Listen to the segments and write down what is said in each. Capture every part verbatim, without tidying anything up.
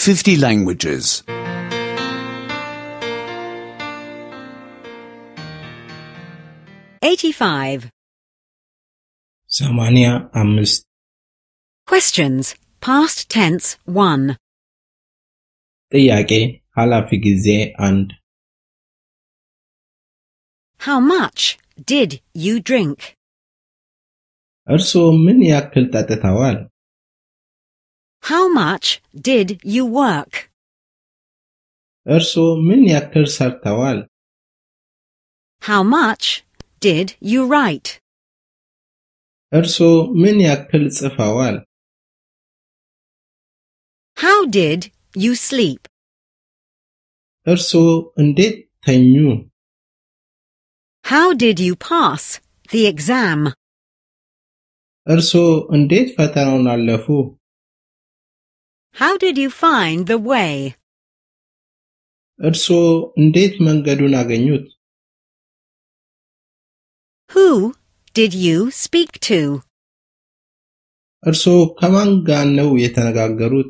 fifty languages. eighty-five. ሰማንያ አምስት Questions. Past tense one. ጥያቄ ኃላፊ ጊዜ አንድ How much did you drink? እርስዎ ምን ያክል ጠጥተዋል? How much did you work? እርስዎ ምን ያክል ሰርተዋል? How much did you write? እርስዎ ምን ያክል ጽፈዋል? How did you sleep? እርስዎ እንዴት ተኙ? How did you pass the exam? እርስዎ እንዴት ፈተናውን አለፉ? How did you find the way? እርስዎ እንዴት መንገዱን አገኙት? Who did you speak to? እርስዎ ከማን ጋር ነው የተነጋገሩት?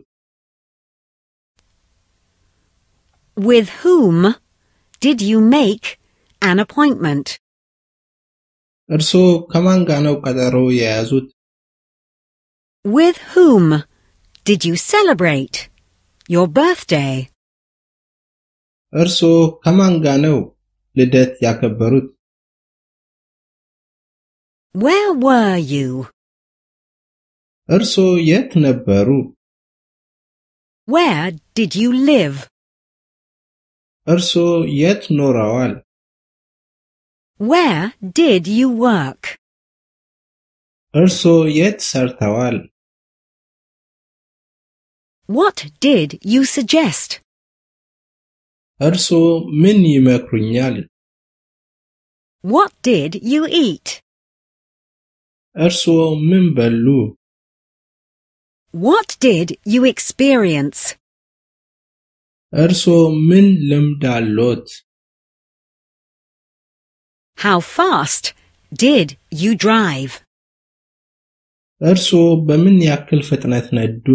With whom did you make an appointment? እርስዎ ከማን ጋር ነው ቀጠሮ የያዙት? With whom did you celebrate your birthday? እርስዎ ከማን ጋር ነው ልደት ያከበሩት? Where were you? እርስዎ የት ነበሩ? Where did you live? እርስዎ የት ኖረዋል? Where did you work? እርስዎ የት ሰርተዋል? What did you suggest? እርስዎ ምን ይመክሩኛል? What did you eat? እርስዎ ምን በሉ? What did you experience? እርስዎ ምን ልምድ አሎት? How fast did you drive? እርስዎ በምን ያክል ፍጥነት ነዱ?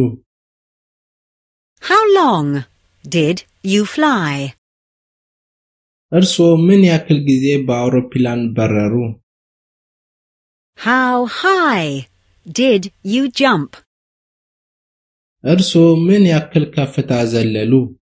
How long did you fly? እርስዎ ምን ያክል ጊዜ በአውሮፕላን በረሩ? How high did you jump? እርስዎ ምን ያክል ከፍታ ዘለሉ?